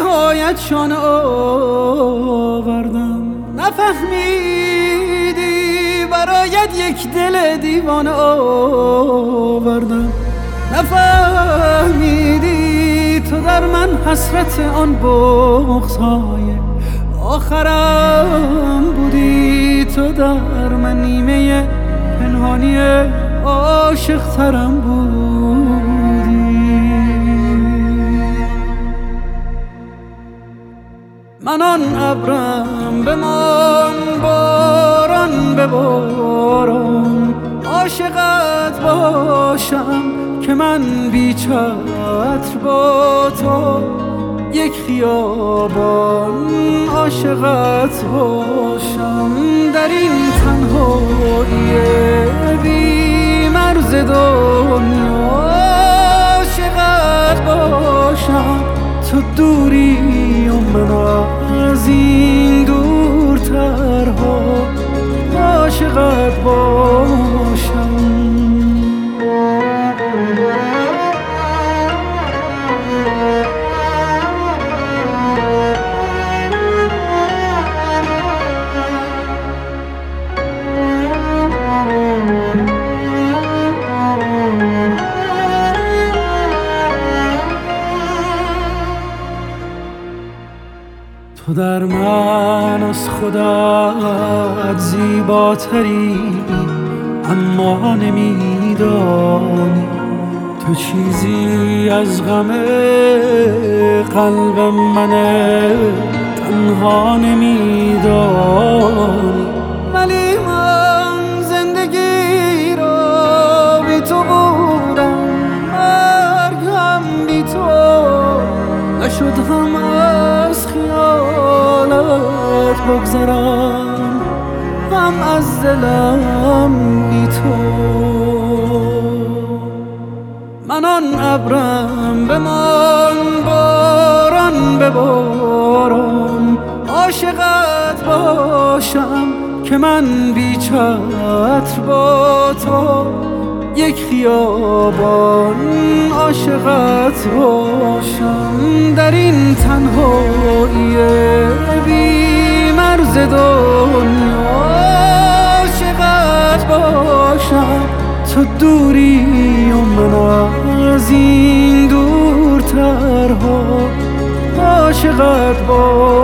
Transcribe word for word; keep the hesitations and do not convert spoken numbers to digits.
نهایت شانه آوردم، نفهمیدی برایت یک دل دیوانه آوردم، نفهمیدی تو در من حسرت آن بغض‌های آخرم بودی، تو در من نیمه پنهانی عاشق ترم بودی. من آن ابرم بمان باران به باران، عاشقت باشم که من بی چتر با تو یک خیابان عاشقت باشم. در این تنهایی بی مرز دنیا عاشقت باشم، تو دوری و من از این دورترها عاشقت باشم. تو در من از خودت زیباتری، اما نمیدانی تو چیزی از غم قلب من تنها نمیدانی. ولی من زندگی را بی تو بودم، مرگم بی تو نشد، هم از خیالت بگذرم هم از دلم بی تو. من آن ابرم بمان باران به باران، عاشقت باشم که من بی چتر با تو یک خیابان عاشقت باشم. در این تنهایی بی مرز دنیا عاشقت باشم، تو دوری و من از این دورترها عاشقت باشم.